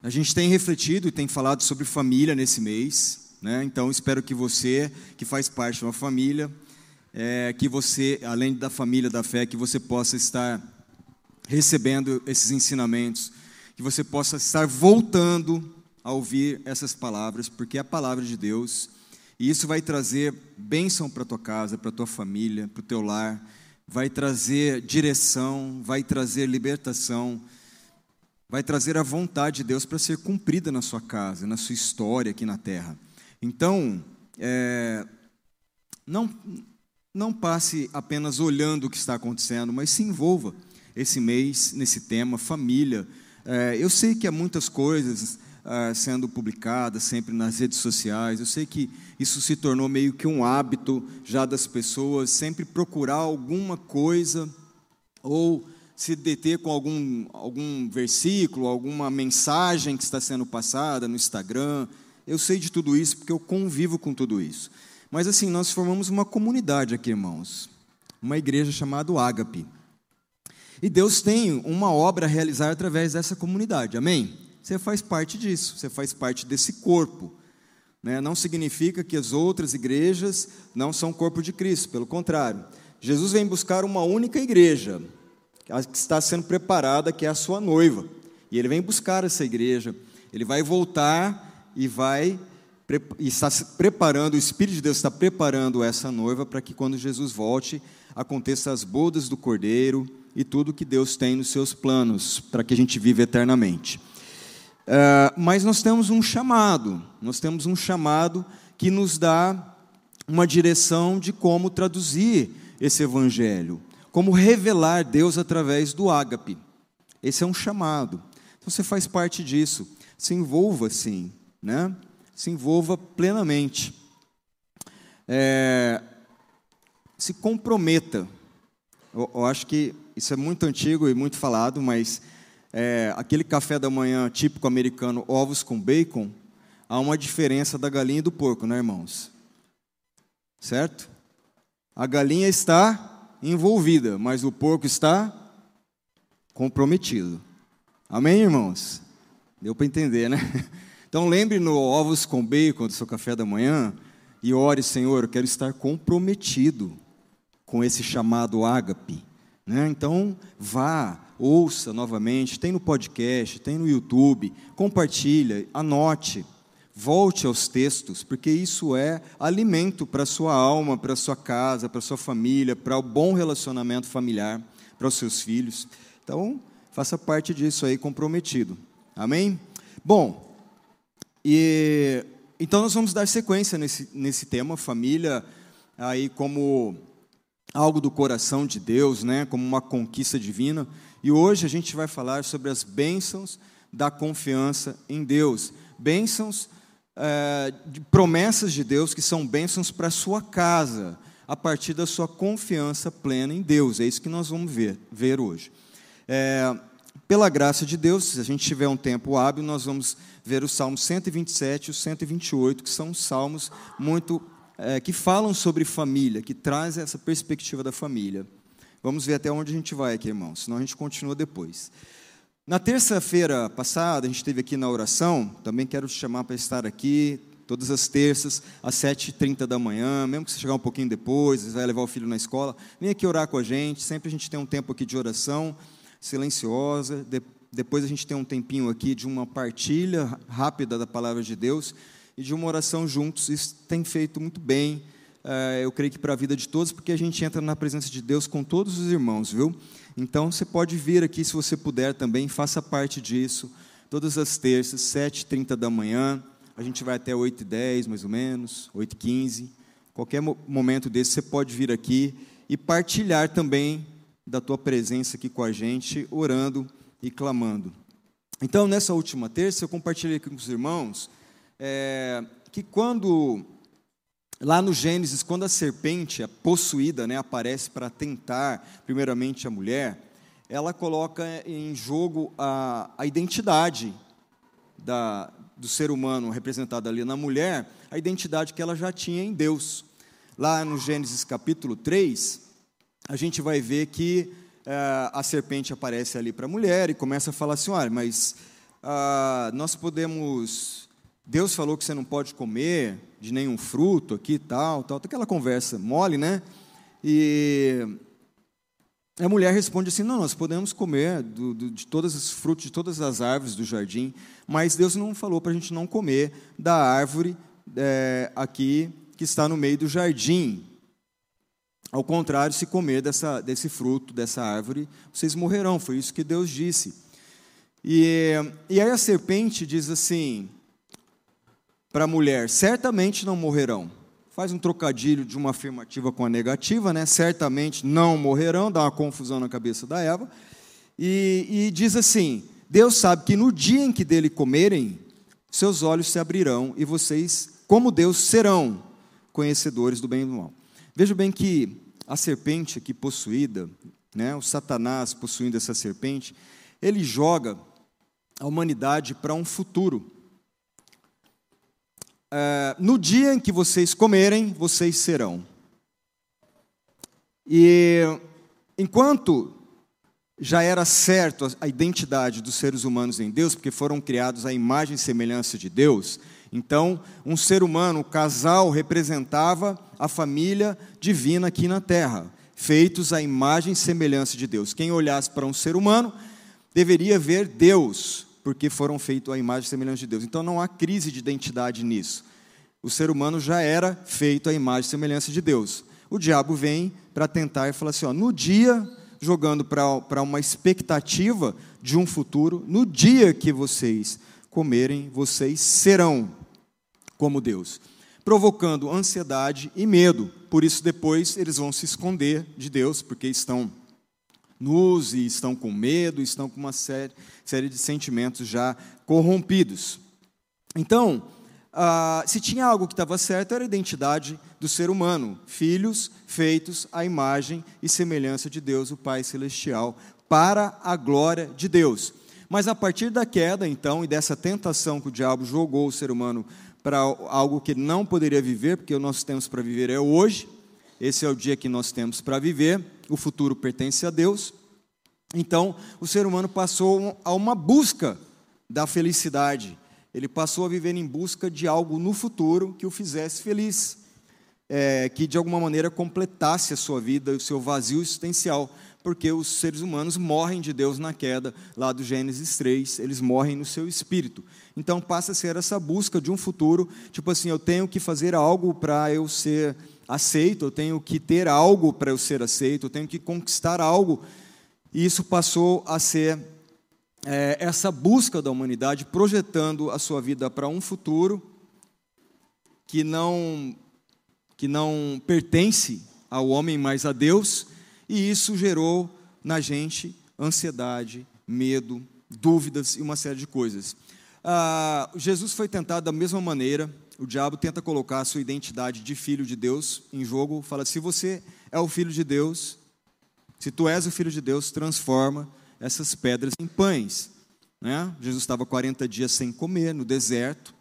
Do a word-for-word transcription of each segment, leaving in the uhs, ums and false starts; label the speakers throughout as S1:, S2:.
S1: A gente tem refletido e tem falado sobre família nesse mês, né? Então espero que você, que faz parte de uma família, é, que você, além da família da fé, que você possa estar recebendo esses ensinamentos, que você possa estar voltando a ouvir essas palavras, porque é a palavra de Deus, e isso vai trazer bênção para a tua casa, para a tua família, para o teu lar, vai trazer direção, vai trazer libertação, vai trazer a vontade de Deus para ser cumprida na sua casa, na sua história aqui na terra. Então, é, não, não passe apenas olhando o que está acontecendo, mas se envolva esse mês nesse tema, família. É, eu sei que há muitas coisas é, sendo publicadas sempre nas redes sociais, eu sei que isso se tornou meio que um hábito já das pessoas, sempre procurar alguma coisa ou se deter com algum, algum versículo, alguma mensagem que está sendo passada no Instagram. Eu sei de tudo isso porque eu convivo com tudo isso. Mas assim, nós formamos uma comunidade aqui, irmãos, uma igreja chamada Ágape. E Deus tem uma obra a realizar através dessa comunidade, amém? Você faz parte disso, você faz parte desse corpo, né? Não significa que as outras igrejas não são corpo de Cristo, pelo contrário. Jesus vem buscar uma única igreja, que está sendo preparada, que é a sua noiva. E ele vem buscar essa igreja, ele vai voltar e vai, e está se preparando, o Espírito de Deus está preparando essa noiva para que quando Jesus volte, aconteça as bodas do Cordeiro e tudo que Deus tem nos seus planos, para que a gente viva eternamente. Uh, mas nós temos um chamado, nós temos um chamado que nos dá uma direção de como traduzir esse evangelho, como revelar Deus através do ágape. Esse é um chamado. Então você faz parte disso. Se envolva, sim, né? Se envolva plenamente. É, se comprometa. Eu, eu acho que isso é muito antigo e muito falado, mas é, aquele café da manhã típico americano, ovos com bacon, há uma diferença da galinha e do porco, né, irmãos? Certo? A galinha está envolvida, mas o porco está comprometido. Amém, irmãos? Deu para entender, né? Então lembre no ovos com bacon do seu café da manhã e ore, Senhor, eu quero estar comprometido com esse chamado ágape, né? Então vá, ouça novamente, tem no podcast, tem no YouTube, compartilha, anote, volte aos textos, porque isso é alimento para a sua alma, para a sua casa, para a sua família, para o bom relacionamento familiar, para os seus filhos. Então, faça parte disso aí, comprometido. Amém? Bom, e, então nós vamos dar sequência nesse, nesse tema, família, aí como algo do coração de Deus, né, como uma conquista divina. E hoje a gente vai falar sobre as bênçãos da confiança em Deus. Bênçãos É, de promessas de Deus que são bênçãos para a sua casa, a partir da sua confiança plena em Deus. É isso que nós vamos ver, ver hoje. É, pela graça de Deus, se a gente tiver um tempo hábil, nós vamos ver os Salmos cento e vinte e sete e o cento e vinte e oito, que são salmos muito, é, que falam sobre família, que trazem essa perspectiva da família. Vamos ver até onde a gente vai aqui, irmãos, senão a gente continua depois. Na terça-feira passada, a gente esteve aqui na oração, também quero te chamar para estar aqui, todas as terças, às sete e trinta da manhã, mesmo que você chegar um pouquinho depois, você vai levar o filho na escola, vem aqui orar com a gente, sempre a gente tem um tempo aqui de oração, silenciosa, de, depois a gente tem um tempinho aqui de uma partilha rápida da palavra de Deus, e de uma oração juntos. Isso tem feito muito bem, é, eu creio que para a vida de todos, porque a gente entra na presença de Deus com todos os irmãos, viu? Então, você pode vir aqui, se você puder também, faça parte disso, todas as terças, sete e trinta da manhã, a gente vai até oito e dez, mais ou menos, oito e quinze, qualquer momento desse, você pode vir aqui e partilhar também da tua presença aqui com a gente, orando e clamando. Então, nessa última terça, eu compartilhei aqui com os irmãos, é, que quando... Lá no Gênesis, quando a serpente, a possuída, né, aparece para tentar, primeiramente, a mulher, ela coloca em jogo a, a identidade da, do ser humano, representada ali na mulher, a identidade que ela já tinha em Deus. Lá no Gênesis capítulo três, a gente vai ver que é, a serpente aparece ali para a mulher e começa a falar assim, olha, mas ah, nós podemos... Deus falou que você não pode comer de nenhum fruto aqui, tal, tal, aquela conversa mole, né? E a mulher responde assim, não, nós podemos comer do, do, de todos os frutos, de todas as árvores do jardim, mas Deus não falou para a gente não comer da árvore é, aqui que está no meio do jardim. Ao contrário, se comer dessa, desse fruto, dessa árvore, vocês morrerão, foi isso que Deus disse. E, e aí a serpente diz assim para a mulher, certamente não morrerão. Faz um trocadilho de uma afirmativa com a negativa, né? Certamente não morrerão, dá uma confusão na cabeça da Eva. E, e diz assim, Deus sabe que no dia em que dele comerem, seus olhos se abrirão e vocês, como Deus, serão conhecedores do bem e do mal. Veja bem que a serpente aqui possuída, né, o Satanás possuindo essa serpente, ele joga a humanidade para um futuro. É, no dia em que vocês comerem, vocês serão. E enquanto já era certo a identidade dos seres humanos em Deus, porque foram criados à imagem e semelhança de Deus, então um ser humano, o casal, representava a família divina aqui na terra, feitos à imagem e semelhança de Deus. Quem olhasse para um ser humano deveria ver Deus, porque foram feitos à imagem e semelhança de Deus. Então não há crise de identidade nisso. O ser humano já era feito à imagem e semelhança de Deus. O diabo vem para tentar e falar assim, ó, no dia, jogando para uma expectativa de um futuro, no dia que vocês comerem, vocês serão como Deus, provocando ansiedade e medo. Por isso depois eles vão se esconder de Deus, porque estão nus e estão com medo, estão com uma série, série de sentimentos já corrompidos. Então, ah, se tinha algo que estava certo, era a identidade do ser humano, filhos feitos à imagem e semelhança de Deus, o Pai Celestial, para a glória de Deus. Mas a partir da queda, então, e dessa tentação que o diabo jogou o ser humano para algo que ele não poderia viver, porque o nosso tempo para viver é hoje, esse é o dia que nós temos para viver, o futuro pertence a Deus. Então, o ser humano passou a uma busca da felicidade. Ele passou a viver em busca de algo no futuro que o fizesse feliz, é, que de alguma maneira completasse a sua vida, o seu vazio existencial, porque os seres humanos morrem de Deus na queda, lá do Gênesis três, eles morrem no seu espírito. Então passa a ser essa busca de um futuro, tipo assim, eu tenho que fazer algo para eu ser aceito, eu tenho que ter algo para eu ser aceito, eu tenho que conquistar algo. E isso passou a ser é, essa busca da humanidade, projetando a sua vida para um futuro que não, que não pertence ao homem, mas a Deus, e isso gerou na gente ansiedade, medo, dúvidas e uma série de coisas. Ah, Jesus foi tentado da mesma maneira. O diabo tenta colocar a sua identidade de filho de Deus em jogo, fala, se você é o filho de Deus, se tu és o filho de Deus, transforma essas pedras em pães. Né? Jesus estava quarenta dias sem comer, no deserto,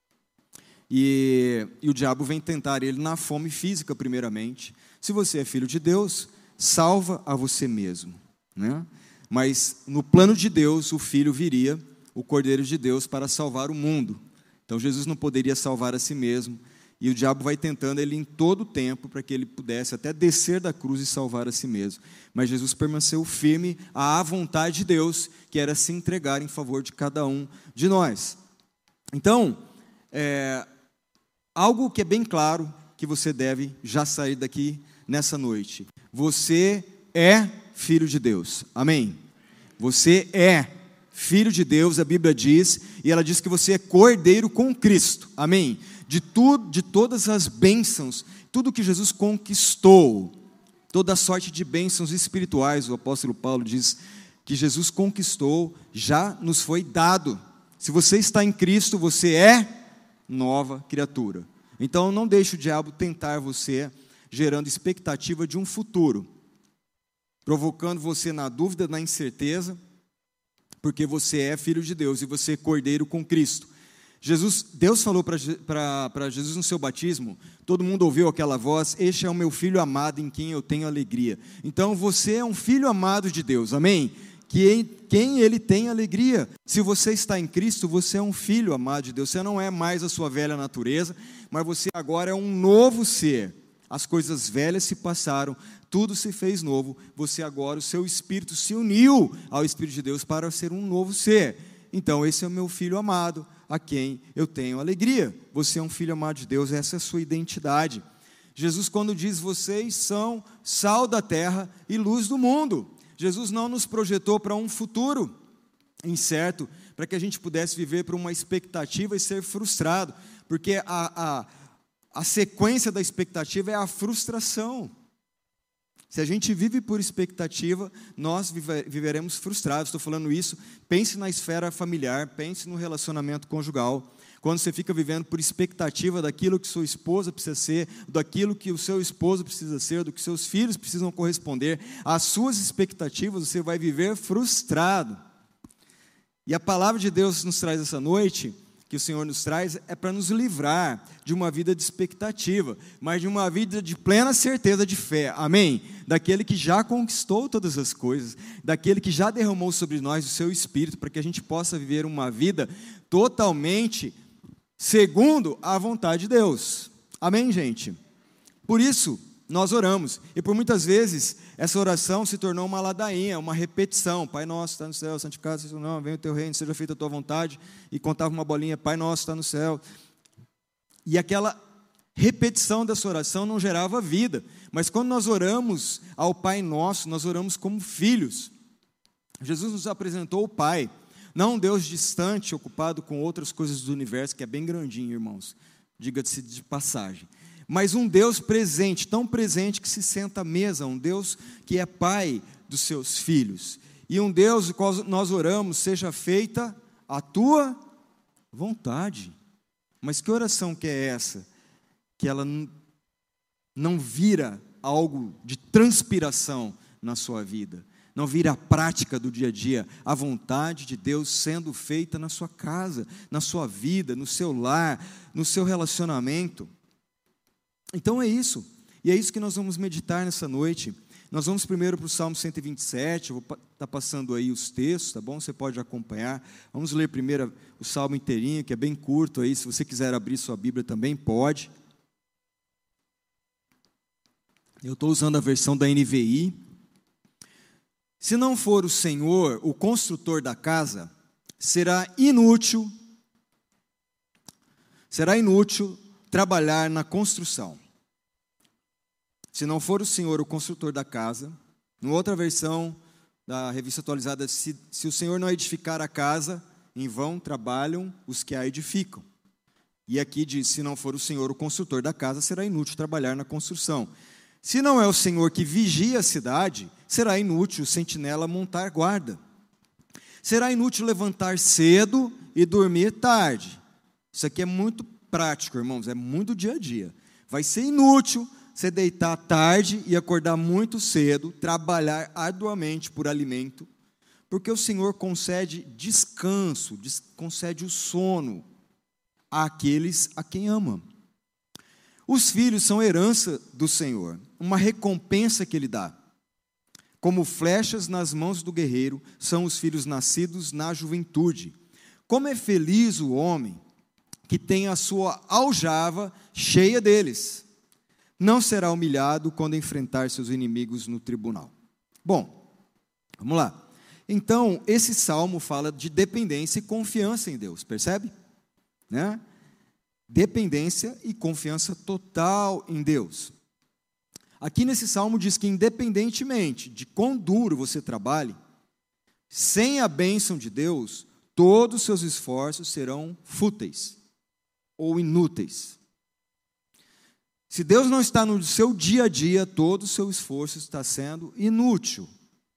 S1: e, e o diabo vem tentar ele na fome física primeiramente. Se você é filho de Deus, salva a você mesmo. Né? Mas no plano de Deus, o Filho viria, o Cordeiro de Deus, para salvar o mundo. Então Jesus não poderia salvar a si mesmo, e o diabo vai tentando ele em todo o tempo, para que ele pudesse até descer da cruz e salvar a si mesmo. Mas Jesus permaneceu firme à vontade de Deus, que era se entregar em favor de cada um de nós. Então, é, algo que é bem claro, que você deve já sair daqui nessa noite. Você é filho de Deus. Amém? Você é filho de Deus, a Bíblia diz, e ela diz que você é cordeiro com Cristo. Amém? De tudo, de todas as bênçãos, tudo que Jesus conquistou, toda a sorte de bênçãos espirituais, o apóstolo Paulo diz que Jesus conquistou, já nos foi dado. Se você está em Cristo, você é nova criatura. Então não deixe o diabo tentar você, gerando expectativa de um futuro, provocando você na dúvida, na incerteza, porque você é filho de Deus e você é cordeiro com Cristo. Jesus, Deus falou para Jesus no seu batismo, todo mundo ouviu aquela voz, este é o meu filho amado em quem eu tenho alegria. Então você é um filho amado de Deus, amém? que em quem ele tem alegria. Se você está em Cristo, você é um filho amado de Deus. Você não é mais a sua velha natureza, mas você agora é um novo ser. As coisas velhas se passaram, tudo se fez novo. Você agora, o seu espírito se uniu ao Espírito de Deus para ser um novo ser. Então, esse é o meu filho amado, a quem eu tenho alegria. Você é um filho amado de Deus, essa é a sua identidade. Jesus, quando diz, vocês são sal da terra e luz do mundo. Jesus não nos projetou para um futuro incerto, para que a gente pudesse viver por uma expectativa e ser frustrado, porque a, a, a sequência da expectativa é a frustração. Se a gente vive por expectativa, nós viveremos frustrados. Estou falando isso, pense na esfera familiar, pense no relacionamento conjugal. Quando você fica vivendo por expectativa daquilo que sua esposa precisa ser, daquilo que o seu esposo precisa ser, do que seus filhos precisam corresponder, às suas expectativas, você vai viver frustrado. E a palavra de Deus nos traz essa noite, que o Senhor nos traz, é para nos livrar de uma vida de expectativa, mas de uma vida de plena certeza de fé, amém? Daquele que já conquistou todas as coisas, daquele que já derramou sobre nós o seu Espírito, para que a gente possa viver uma vida totalmente segundo a vontade de Deus, amém, gente? Por isso, nós oramos, e por muitas vezes, essa oração se tornou uma ladainha, uma repetição. Pai nosso, está no céu, santificado seja o nome, venha o teu reino, seja feita a tua vontade, e contava uma bolinha, Pai nosso, está no céu. E aquela repetição dessa oração não gerava vida, mas quando nós oramos ao Pai nosso, nós oramos como filhos. Jesus nos apresentou o Pai, não um Deus distante, ocupado com outras coisas do universo, que é bem grandinho, irmãos, diga-se de passagem. Mas um Deus presente, tão presente que se senta à mesa, um Deus que é pai dos seus filhos. E um Deus, o qual nós oramos, seja feita a tua vontade. Mas que oração que é essa? Que ela não vira algo de transpiração na sua vida, não vira a prática do dia a dia, a vontade de Deus sendo feita na sua casa, na sua vida, no seu lar, no seu relacionamento. Então é isso, e é isso que nós vamos meditar nessa noite. Nós vamos primeiro para o Salmo cento e vinte e sete, eu vou estar passando aí os textos, tá bom? Você pode acompanhar. Vamos ler primeiro o Salmo inteirinho, que é bem curto aí, se você quiser abrir sua Bíblia também pode. Eu estou usando a versão da N V I. Se não for o Senhor, o construtor da casa, será inútil, será inútil trabalhar na construção. Se não for o Senhor o construtor da casa, em outra versão da revista atualizada, se, se o Senhor não edificar a casa, em vão trabalham os que a edificam. E aqui diz, se não for o Senhor o construtor da casa, será inútil trabalhar na construção. Se não é o Senhor que vigia a cidade, será inútil o sentinela montar guarda. Será inútil levantar cedo e dormir tarde. Isso aqui é muito prático, irmãos, é muito dia a dia. Vai ser inútil você deitar tarde e acordar muito cedo, trabalhar arduamente por alimento, porque o Senhor concede descanso, concede o sono àqueles a quem ama. Os filhos são herança do Senhor, uma recompensa que Ele dá. Como flechas nas mãos do guerreiro, são os filhos nascidos na juventude. Como é feliz o homem que tem a sua aljava cheia deles. Não será humilhado quando enfrentar seus inimigos no tribunal. Bom, vamos lá. Então, esse salmo fala de dependência e confiança em Deus, percebe? Né? Dependência e confiança total em Deus. Aqui nesse salmo diz que independentemente de quão duro você trabalhe, sem a bênção de Deus, todos os seus esforços serão fúteis ou inúteis. Se Deus não está no seu dia a dia, todo o seu esforço está sendo inútil.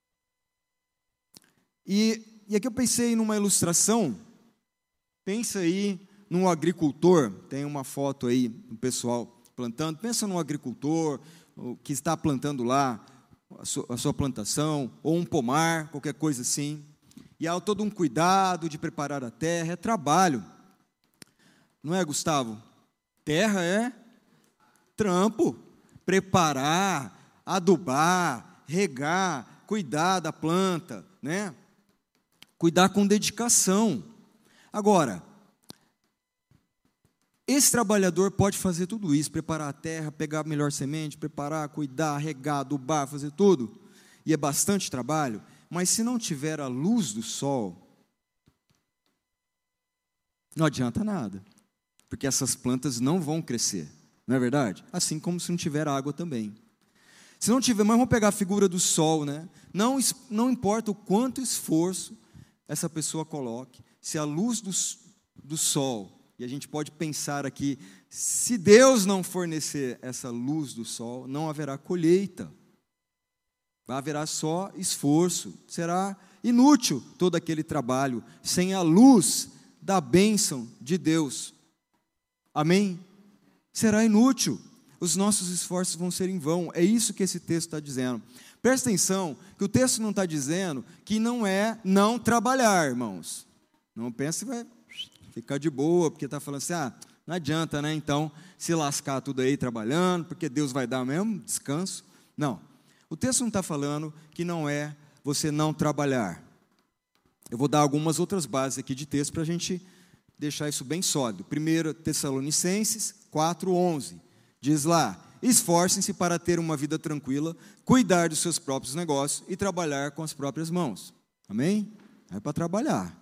S1: E, e aqui eu pensei numa ilustração, pensa aí num agricultor, tem uma foto aí do pessoal plantando, pensa num agricultor que está plantando lá a sua, a sua plantação, ou um pomar, qualquer coisa assim, e há todo um cuidado de preparar a terra, é trabalho. Não é, Gustavo? Terra é trampo, preparar, adubar, regar, cuidar da planta, né? cuidar com dedicação. Agora, esse trabalhador pode fazer tudo isso, preparar a terra, pegar a melhor semente, preparar, cuidar, regar, adubar, fazer tudo, e é bastante trabalho, mas se não tiver a luz do sol, não adianta nada, porque essas plantas não vão crescer, não é verdade? Assim como se não tiver água também. Se não tiver, mas vamos pegar a figura do sol, né? Não, não importa o quanto esforço essa pessoa coloque, se a luz do, do sol, e a gente pode pensar aqui, se Deus não fornecer essa luz do sol, não haverá colheita, haverá só esforço, será inútil todo aquele trabalho, sem a luz da bênção de Deus. Amém? Será inútil, os nossos esforços vão ser em vão, é isso que esse texto está dizendo. Presta atenção, que o texto não está dizendo que não é não trabalhar, irmãos. Não pense que vai ficar de boa, porque está falando assim, ah, não adianta, né, então, se lascar tudo aí trabalhando, porque Deus vai dar mesmo descanso. Não, o texto não está falando que não é você não trabalhar. Eu vou dar algumas outras bases aqui de texto para a gente deixar isso bem sólido. primeiro Tessalonicenses quatro, onze, diz lá, esforcem-se para ter uma vida tranquila, cuidar dos seus próprios negócios e trabalhar com as próprias mãos. Amém? É para trabalhar.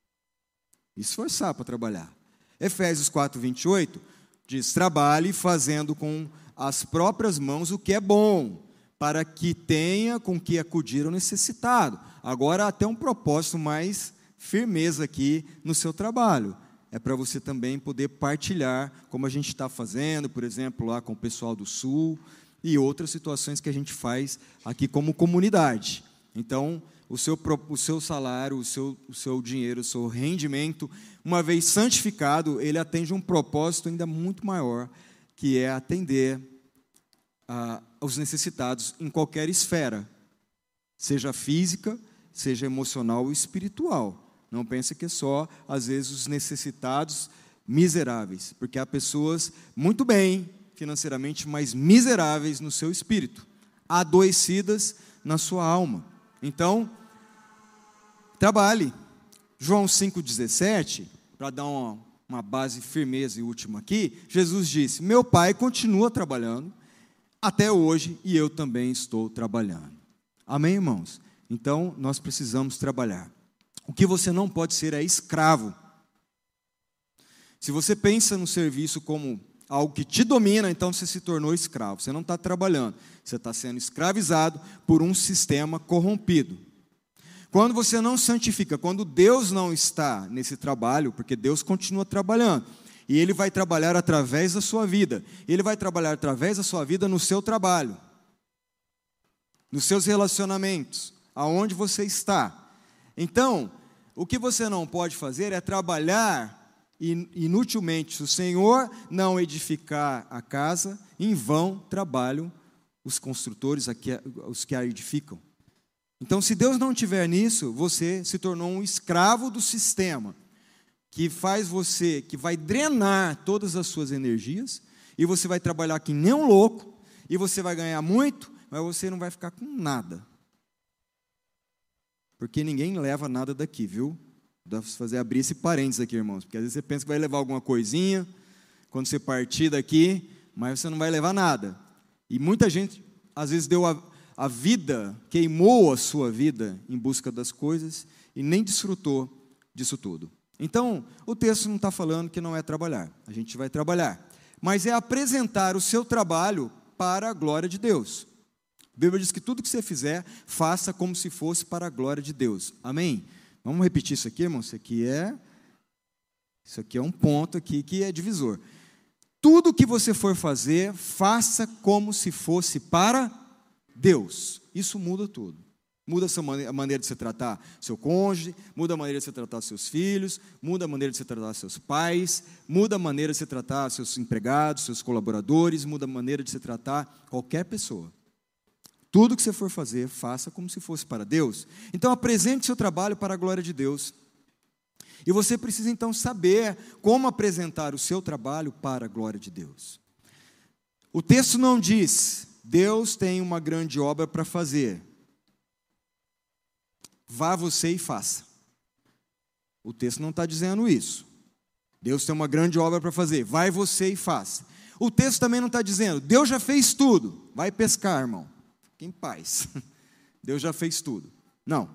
S1: Esforçar para trabalhar. Efésios quatro, vinte e oito, diz, trabalhe fazendo com as próprias mãos o que é bom, para que tenha com que acudir ao necessitado. Agora, até um propósito mais firmeza aqui no seu trabalho. É para você também poder partilhar, como a gente está fazendo, por exemplo, lá com o pessoal do Sul, e outras situações que a gente faz aqui como comunidade. Então, o seu, o seu salário, o seu, o seu dinheiro, o seu rendimento, uma vez santificado, ele atende um propósito ainda muito maior, que é atender a, aos necessitados em qualquer esfera, seja física, seja emocional ou espiritual. Não pense que é só, às vezes, os necessitados miseráveis, porque há pessoas muito bem financeiramente, mas miseráveis no seu espírito, adoecidas na sua alma. Então, trabalhe. João cinco, dezessete, para dar uma, uma base firmeza e última aqui, Jesus disse, meu Pai continua trabalhando até hoje e eu também estou trabalhando. Amém, irmãos? Então, nós precisamos trabalhar. O que você não pode ser é escravo. Se você pensa no serviço como algo que te domina, então você se tornou escravo. Você não está trabalhando, você está sendo escravizado por um sistema corrompido. Quando você não santifica, quando Deus não está nesse trabalho, porque Deus continua trabalhando, e Ele vai trabalhar através da sua vida, Ele vai trabalhar através da sua vida no seu trabalho, nos seus relacionamentos, aonde você está. Então, o que você não pode fazer é trabalhar inutilmente. Se o Senhor não edificar a casa, em vão trabalham os construtores, os que a edificam. Então, se Deus não estiver nisso, você se tornou um escravo do sistema, que faz você, que vai drenar todas as suas energias, e você vai trabalhar que nem um louco, e você vai ganhar muito, mas você não vai ficar com nada. Porque ninguém leva nada daqui, viu? Dá para fazer abrir esse parênteses aqui, irmãos, porque às vezes você pensa que vai levar alguma coisinha, quando você partir daqui, mas você não vai levar nada. E muita gente, às vezes, deu a, a vida, queimou a sua vida em busca das coisas e nem desfrutou disso tudo. Então, o texto não está falando que não é trabalhar, a gente vai trabalhar, mas é apresentar o seu trabalho para a glória de Deus. A Bíblia diz que tudo que você fizer, faça como se fosse para a glória de Deus. Amém? Vamos repetir isso aqui, irmão? Isso aqui é, isso aqui é um ponto aqui que é divisor. Tudo que você for fazer, faça como se fosse para Deus. Isso muda tudo. Muda a maneira de você tratar seu cônjuge, muda a maneira de você tratar seus filhos, muda a maneira de você tratar seus pais, muda a maneira de você tratar seus empregados, seus colaboradores, muda a maneira de você tratar qualquer pessoa. Tudo que você for fazer, faça como se fosse para Deus. Então, apresente seu trabalho para a glória de Deus. E você precisa, então, saber como apresentar o seu trabalho para a glória de Deus. O texto não diz, Deus tem uma grande obra para fazer. Vá você e faça. O texto não está dizendo isso. Deus tem uma grande obra para fazer, vai você e faz. O texto também não está dizendo, Deus já fez tudo, vai pescar, irmão. Fique em paz. Deus já fez tudo. Não.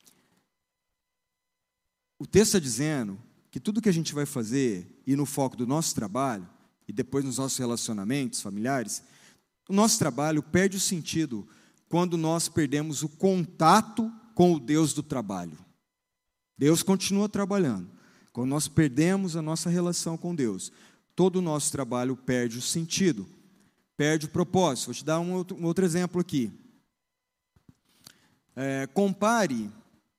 S1: O texto está dizendo que tudo que a gente vai fazer, e no foco do nosso trabalho, e depois nos nossos relacionamentos familiares, o nosso trabalho perde o sentido quando nós perdemos o contato com o Deus do trabalho. Deus continua trabalhando. Quando nós perdemos a nossa relação com Deus, todo o nosso trabalho perde o sentido, perde o propósito. Vou te dar um outro, um outro exemplo aqui. É, compare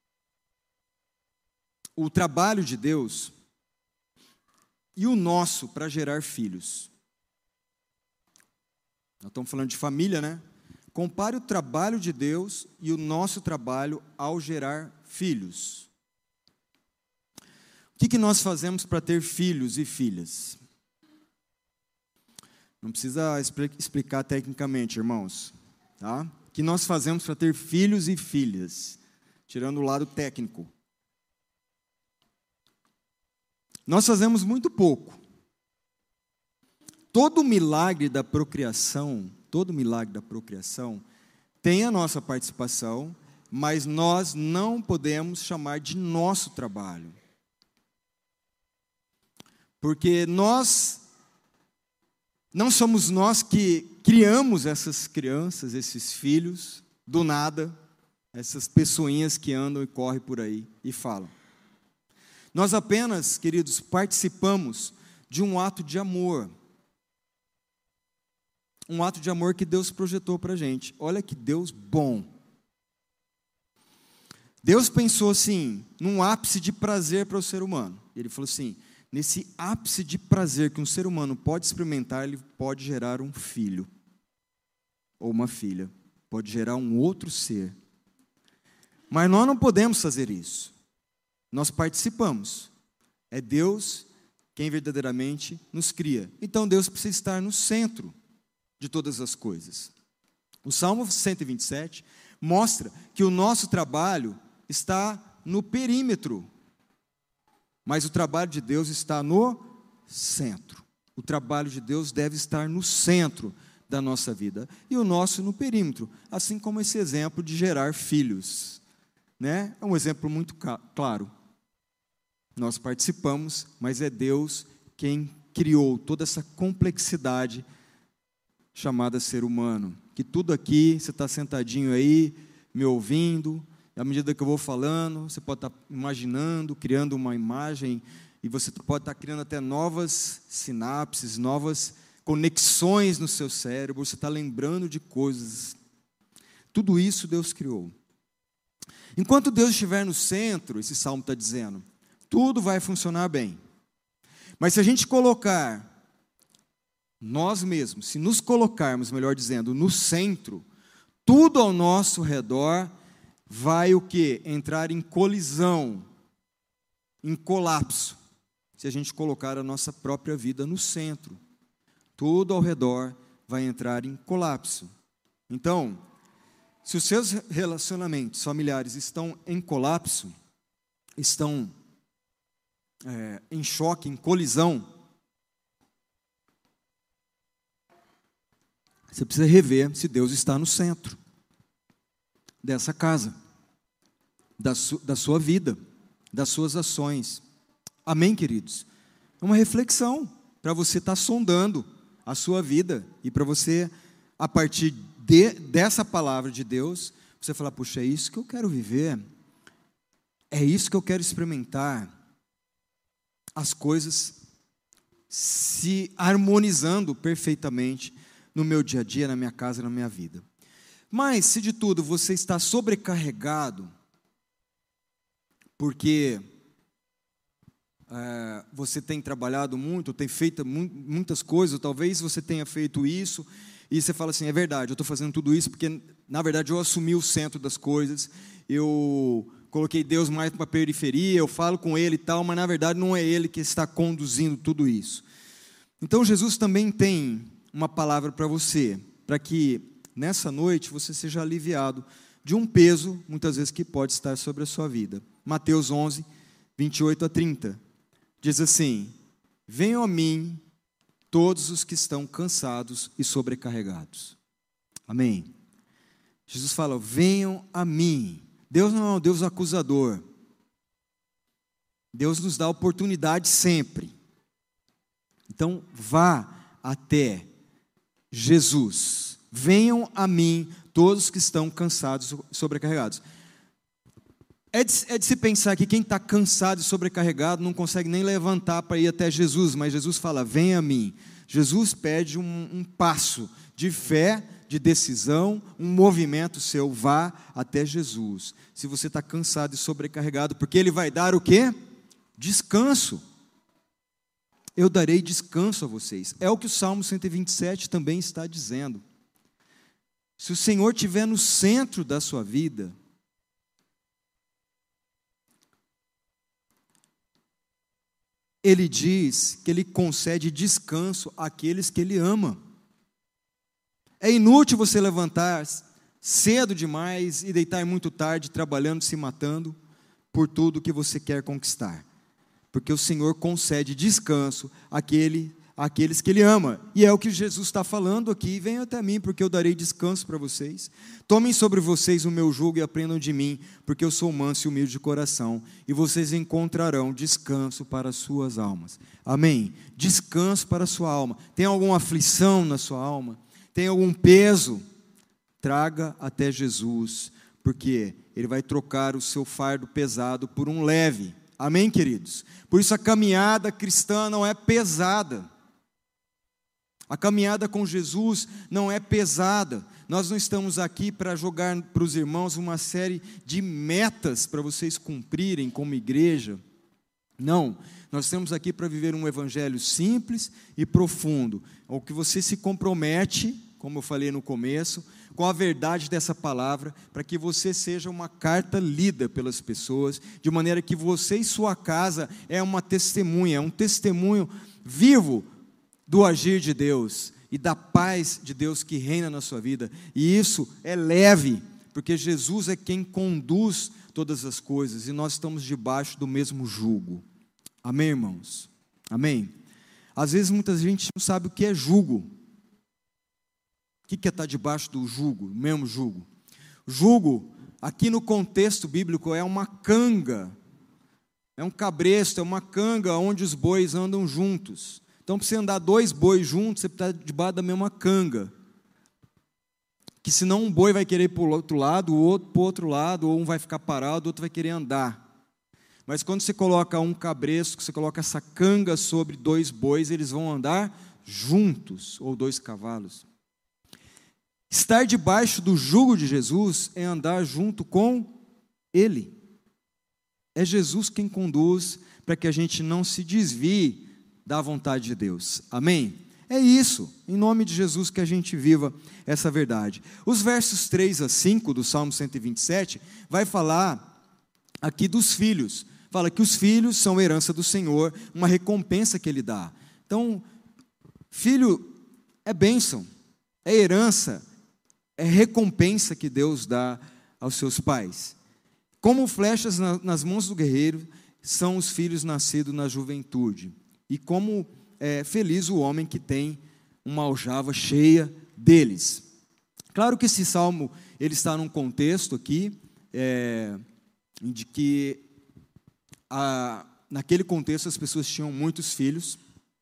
S1: o trabalho de Deus e o nosso para gerar filhos. Nós estamos falando de família, né? Compare o trabalho de Deus e o nosso trabalho ao gerar filhos. O que, que nós fazemos para ter filhos e filhas? Não precisa explicar tecnicamente, irmãos. Tá? O que nós fazemos para ter filhos e filhas? Tirando o lado técnico. Nós fazemos muito pouco. Todo milagre da procriação, todo milagre da procriação tem a nossa participação, mas nós não podemos chamar de nosso trabalho. Porque nós, não somos nós que criamos essas crianças, esses filhos, do nada, essas pessoinhas que andam e correm por aí e falam. Nós apenas, queridos, participamos de um ato de amor. Um ato de amor que Deus projetou para a gente. Olha que Deus bom. Deus pensou assim, num ápice de prazer para o ser humano. Ele falou assim, nesse ápice de prazer que um ser humano pode experimentar, ele pode gerar um filho. Ou uma filha. Pode gerar um outro ser. Mas nós não podemos fazer isso. Nós participamos. É Deus quem verdadeiramente nos cria. Então Deus precisa estar no centro de todas as coisas. O Salmo cento e vinte e sete mostra que o nosso trabalho está no perímetro, mas o trabalho de Deus está no centro. O trabalho de Deus deve estar no centro da nossa vida, e o nosso no perímetro, assim como esse exemplo de gerar filhos. Né? É um exemplo muito claro. Nós participamos, mas é Deus quem criou toda essa complexidade chamada ser humano. Que tudo aqui, você está sentadinho aí, me ouvindo, à medida que eu vou falando, você pode estar imaginando, criando uma imagem, e você pode estar criando até novas sinapses, novas conexões no seu cérebro, você está lembrando de coisas. Tudo isso Deus criou. Enquanto Deus estiver no centro, esse salmo está dizendo, tudo vai funcionar bem. Mas se a gente colocar nós mesmos, se nos colocarmos, melhor dizendo, no centro, tudo ao nosso redor vai o quê? Entrar em colisão, em colapso, se a gente colocar a nossa própria vida no centro. Tudo ao redor vai entrar em colapso. Então, se os seus relacionamentos familiares estão em colapso, estão é, em choque, em colisão, você precisa rever se Deus está no centro dessa casa, da, su, da sua vida, das suas ações. Amém, queridos? É uma reflexão para você estar sondando a sua vida e para você, a partir de, dessa palavra de Deus, você falar, puxa, é isso que eu quero viver, é isso que eu quero experimentar, as coisas se harmonizando perfeitamente no meu dia a dia, na minha casa, na minha vida. Mas, se de tudo você está sobrecarregado, porque é, você tem trabalhado muito, tem feito mu- muitas coisas, talvez você tenha feito isso, e você fala assim, é verdade, eu estou fazendo tudo isso, porque, na verdade, eu assumi o centro das coisas, eu coloquei Deus mais para a periferia, eu falo com Ele e tal, mas, na verdade, não é Ele que está conduzindo tudo isso. Então, Jesus também tem uma palavra para você, para que nessa noite você seja aliviado de um peso, muitas vezes, que pode estar sobre a sua vida. Mateus onze, vinte e oito a trinta. Diz assim: venham a mim todos os que estão cansados e sobrecarregados. Amém. Jesus fala: venham a mim. Deus não é um Deus acusador. Deus nos dá oportunidade sempre. Então, vá até Jesus. Venham a mim todos que estão cansados e sobrecarregados. É de, é de se pensar que quem está cansado e sobrecarregado não consegue nem levantar para ir até Jesus, mas Jesus fala: venha a mim. Jesus pede um, um passo de fé, de decisão, um movimento seu: vá até Jesus. Se você está cansado e sobrecarregado, porque Ele vai dar o quê? Descanso. Eu darei descanso a vocês. É o que o Salmo cento e vinte e sete também está dizendo. Se o Senhor estiver no centro da sua vida, Ele diz que Ele concede descanso àqueles que Ele ama. É inútil você levantar cedo demais e deitar muito tarde, trabalhando, se matando, por tudo que você quer conquistar. Porque o Senhor concede descanso àquele, àqueles que Ele ama. E é o que Jesus está falando aqui: venham até mim, porque eu darei descanso para vocês. Tomem sobre vocês o meu jugo e aprendam de mim, porque eu sou manso e humilde de coração, e vocês encontrarão descanso para as suas almas. Amém? Descanso para a sua alma. Tem alguma aflição na sua alma? Tem algum peso? Traga até Jesus, porque Ele vai trocar o seu fardo pesado por um leve. Amém, queridos? Por isso a caminhada cristã não é pesada. A caminhada com Jesus não é pesada. Nós não estamos aqui para jogar para os irmãos uma série de metas para vocês cumprirem como igreja. Não, nós estamos aqui para viver um evangelho simples e profundo, ao que você se compromete, como eu falei no começo, com a verdade dessa palavra, para que você seja uma carta lida pelas pessoas, de maneira que você e sua casa é uma testemunha, é um testemunho vivo do agir de Deus e da paz de Deus que reina na sua vida. E isso é leve, porque Jesus é quem conduz todas as coisas, e nós estamos debaixo do mesmo jugo. Amém, irmãos? Amém? Às vezes muita gente não sabe o que é jugo. O que é estar debaixo do jugo, o mesmo jugo? Jugo, aqui no contexto bíblico, é uma canga, é um cabresto, é uma canga onde os bois andam juntos. Então, para você andar dois bois juntos, você está debaixo da mesma canga. Que senão um boi vai querer ir para o outro lado, o outro para o outro lado, ou um vai ficar parado, o outro vai querer andar. Mas quando você coloca um cabresto, você coloca essa canga sobre dois bois, eles vão andar juntos, ou dois cavalos. Estar debaixo do jugo de Jesus é andar junto com Ele. É Jesus quem conduz para que a gente não se desvie da vontade de Deus. Amém? É isso, em nome de Jesus, que a gente viva essa verdade. Os versos três a cinco do Salmo cento e vinte e sete vai falar aqui dos filhos. Fala que os filhos são herança do Senhor, uma recompensa que Ele dá. Então, filho é bênção, é herança, é recompensa que Deus dá aos seus pais. Como flechas na, nas mãos do guerreiro, são os filhos nascidos na juventude. E como é feliz o homem que tem uma aljava cheia deles. Claro que esse salmo ele está num contexto aqui, é, de que a, naquele contexto as pessoas tinham muitos filhos.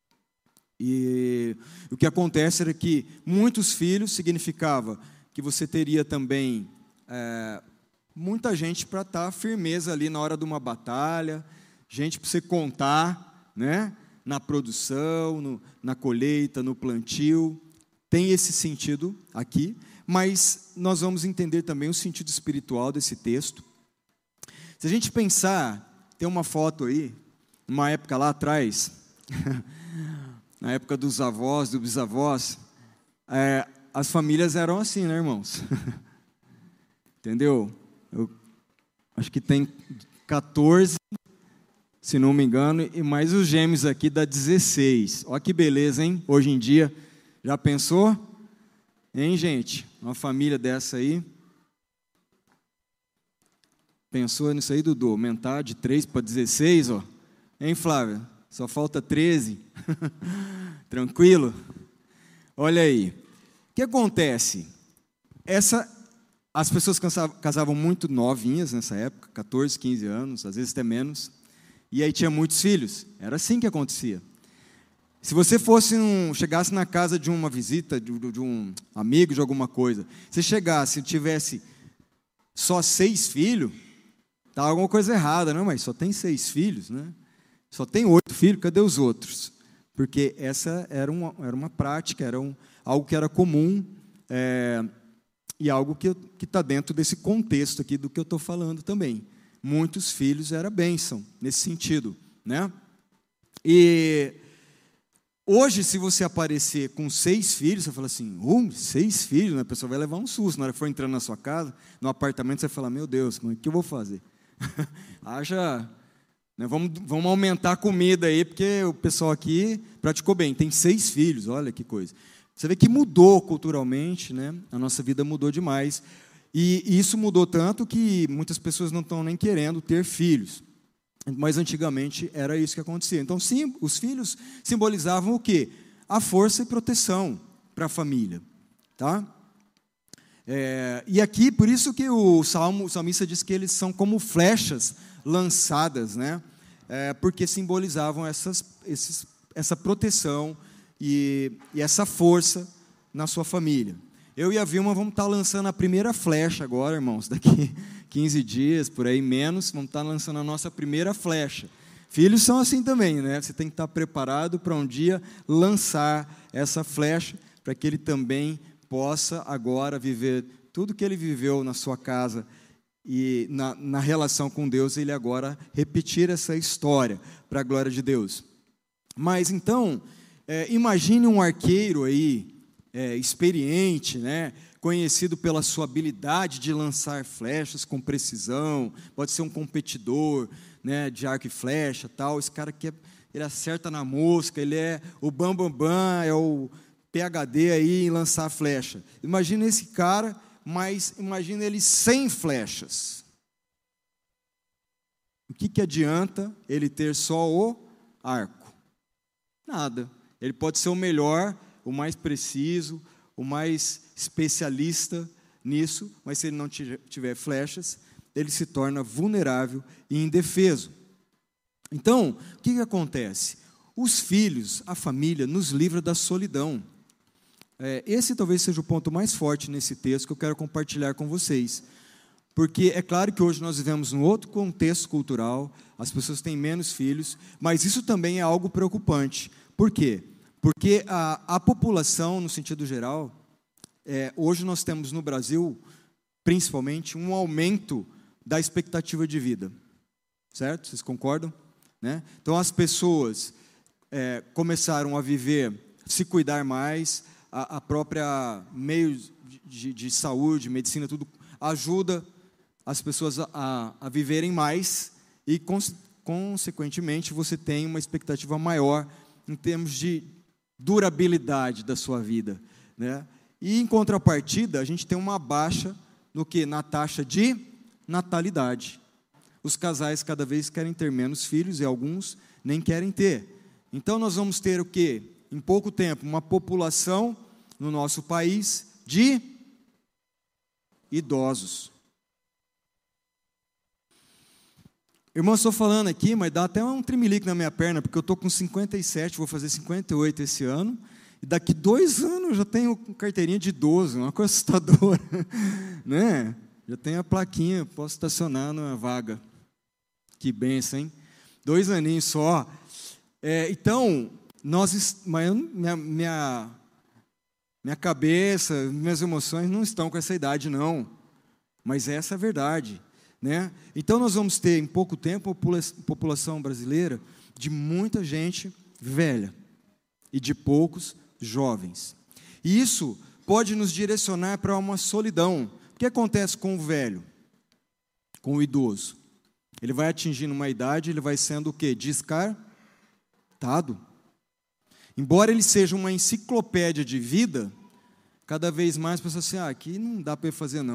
S1: E o que acontece era que muitos filhos significava que você teria também é, muita gente para estar firmeza ali na hora de uma batalha, gente para você contar, né, na produção, no, na colheita, no plantio. Tem esse sentido aqui, mas nós vamos entender também o sentido espiritual desse texto. Se a gente pensar, tem uma foto aí, numa época lá atrás, na época dos avós, dos bisavós, é, as famílias eram assim, né, irmãos? Entendeu? Eu acho que tem quatorze, se não me engano, e mais os gêmeos aqui dá dezesseis. Olha que beleza, hein? Hoje em dia, já pensou? Hein, gente? Uma família dessa aí. Pensou nisso aí, Dudu? Aumentar de três para dezesseis, ó. Hein, Flávia? Só falta treze. Tranquilo? Olha aí. O que acontece? Essa, as pessoas casavam, casavam muito novinhas nessa época, catorze, quinze anos, às vezes até menos. E aí tinha muitos filhos. Era assim que acontecia. Se você fosse um, chegasse na casa de uma visita, de, de um amigo, de alguma coisa, se chegasse e tivesse só seis filhos, tá alguma coisa errada, não? Mas só tem seis filhos, né? Só tem oito filhos, cadê os outros? Porque essa era uma, era uma prática, era um, algo que era comum, é, e algo que está dentro desse contexto aqui do que eu estou falando também. Muitos filhos era bênção, nesse sentido, né? E hoje, se você aparecer com seis filhos, você fala assim, um, seis filhos, né? A pessoa vai levar um susto. Na hora que for entrando na sua casa, no apartamento, você vai falar, meu Deus, como é que eu vou fazer? Haja, né, vamos, vamos aumentar a comida aí, porque o pessoal aqui praticou bem. Tem seis filhos, olha que coisa. Você vê que mudou culturalmente, né? A nossa vida mudou demais. E, e isso mudou tanto que muitas pessoas não estão nem querendo ter filhos. Mas antigamente era isso que acontecia. Então, sim, os filhos simbolizavam o quê? A força e proteção para a família. Tá? É, e aqui, por isso que o, salmo, o salmista diz que eles são como flechas lançadas, né? É, porque simbolizavam essas, esses, essa proteção e, e essa força na sua família. Eu e a Vilma vamos estar lançando a primeira flecha agora, irmãos, daqui quinze dias, por aí menos, vamos estar lançando a nossa primeira flecha. Filhos são assim também, né? Você tem que estar preparado para um dia lançar essa flecha, para que ele também possa agora viver tudo que ele viveu na sua casa e na, na relação com Deus, ele agora repetir essa história para a glória de Deus. Mas então, é, imagine um arqueiro aí, é, experiente, né? Conhecido pela sua habilidade de lançar flechas com precisão, pode ser um competidor, né, de arco e flecha, tal. Esse cara que é, ele acerta na mosca, ele é o bambambam, bam, bam, é o P H D aí em lançar flecha. Imagina esse cara, mas imagina ele sem flechas. O que, que adianta ele ter só o arco? Nada. Ele pode ser o melhor, o mais preciso, o mais especialista nisso, mas se ele não tiver flechas, ele se torna vulnerável e indefeso. Então, o que, que acontece? Os filhos, a família, nos livra da solidão. É, esse talvez seja o ponto mais forte nesse texto que eu quero compartilhar com vocês. Porque é claro que hoje nós vivemos num outro contexto cultural, as pessoas têm menos filhos, mas isso também é algo preocupante. Por quê? Porque a, a população, no sentido geral, é, hoje nós temos no Brasil, principalmente, um aumento da expectativa de vida. Certo? Vocês concordam? Né? Então, as pessoas é, começaram a viver, se cuidar mais, a, a própria meio de, de, de saúde, medicina, tudo ajuda as pessoas a, a, a viverem mais e, cons, consequentemente, você tem uma expectativa maior em termos de durabilidade da sua vida, né? E, em contrapartida, a gente tem uma baixa no que? Na taxa de natalidade. Os casais cada vez querem ter menos filhos e alguns nem querem ter. Então, nós vamos ter o quê? Em pouco tempo, uma população no nosso país de idosos. Irmão, estou falando aqui, mas dá até um tremelique na minha perna, porque eu estou com cinquenta e sete, vou fazer cinquenta e oito esse ano, e daqui dois anos eu já tenho carteirinha de idoso, uma coisa assustadora, né? Já tenho a plaquinha, posso estacionar numa vaga. Que benção, hein? Dois aninhos só. É, então, nós, mas minha, minha, minha cabeça, minhas emoções não estão com essa idade, não. Mas essa é a verdade. Né? Então, nós vamos ter, em pouco tempo, a população brasileira de muita gente velha e de poucos jovens. E isso pode nos direcionar para uma solidão. O que acontece com o velho? Com o idoso? Ele vai atingindo uma idade, ele vai sendo o quê? Descartado. Embora ele seja uma enciclopédia de vida, cada vez mais as pessoas assim, ah, aqui não dá para fazer não.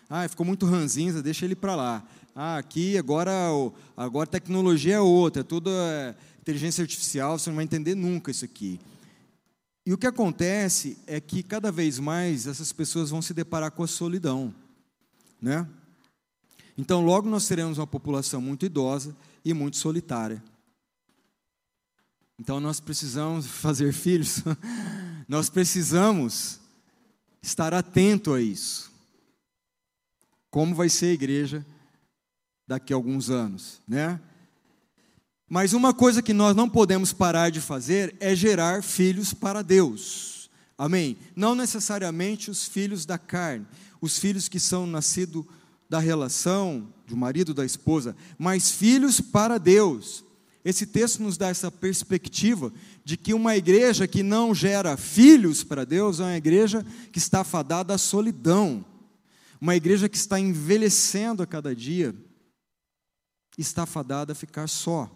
S1: Ah, ficou muito ranzinza, deixa ele para lá. Ah, aqui agora, agora a tecnologia é outra, é tudo é, inteligência artificial, você não vai entender nunca isso aqui. E o que acontece é que cada vez mais essas pessoas vão se deparar com a solidão, né? Então, logo nós teremos uma população muito idosa e muito solitária. Então, nós precisamos fazer filhos, nós precisamos estar atento a isso. Como vai ser a igreja daqui a alguns anos, né? Mas uma coisa que nós não podemos parar de fazer é gerar filhos para Deus. Amém? Não necessariamente os filhos da carne, os filhos que são nascidos da relação do marido e da esposa, mas filhos para Deus. Esse texto nos dá essa perspectiva de que uma igreja que não gera filhos para Deus é uma igreja que está fadada à solidão. Uma igreja que está envelhecendo a cada dia está fadada a ficar só.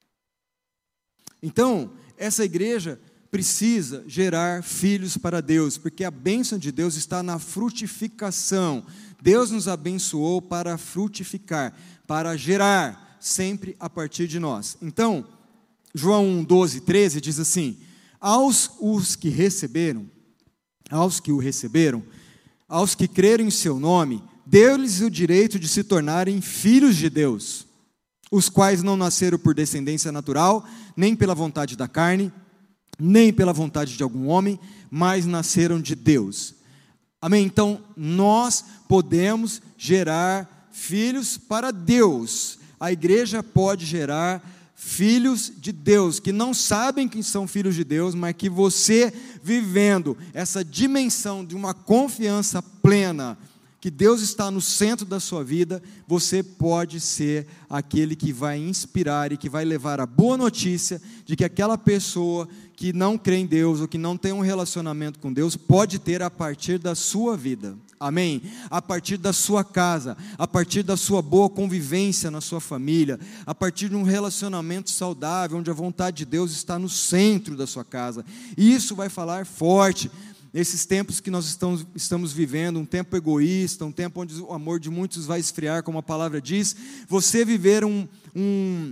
S1: Então, essa igreja precisa gerar filhos para Deus, porque a bênção de Deus está na frutificação. Deus nos abençoou para frutificar, para gerar, sempre a partir de nós. Então, João um, doze, treze diz assim: aos os que receberam, aos que o receberam, aos que creram em seu nome, deu-lhes o direito de se tornarem filhos de Deus, os quais não nasceram por descendência natural, nem pela vontade da carne, nem pela vontade de algum homem, mas nasceram de Deus. Amém? Então, nós podemos gerar filhos para Deus. A igreja pode gerar filhos de Deus, que não sabem que são filhos de Deus, mas que você, vivendo essa dimensão de uma confiança plena, que Deus está no centro da sua vida, você pode ser aquele que vai inspirar e que vai levar a boa notícia de que aquela pessoa que não crê em Deus ou que não tem um relacionamento com Deus pode ter a partir da sua vida. Amém? A partir da sua casa, a partir da sua boa convivência na sua família, a partir de um relacionamento saudável, onde a vontade de Deus está no centro da sua casa. E isso vai falar forte. Nesses tempos que nós estamos, estamos vivendo, um tempo egoísta, um tempo onde o amor de muitos vai esfriar, como a palavra diz, você viver um, um,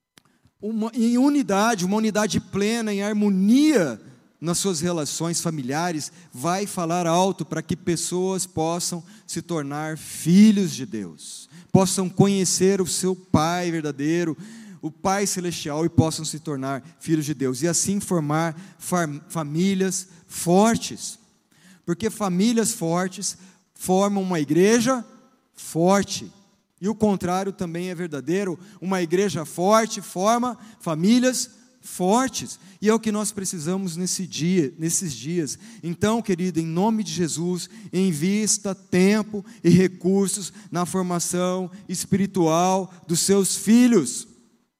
S1: uma, em unidade, uma unidade plena, em harmonia nas suas relações familiares, vai falar alto para que pessoas possam se tornar filhos de Deus, possam conhecer o seu Pai verdadeiro, o Pai Celestial, e possam se tornar filhos de Deus, e assim formar fam- famílias fortes, porque famílias fortes formam uma igreja forte, e o contrário também é verdadeiro, uma igreja forte forma famílias fortes, e é o que nós precisamos nesse dia, nesses dias. Então, querido, em nome de Jesus, invista tempo e recursos na formação espiritual dos seus filhos,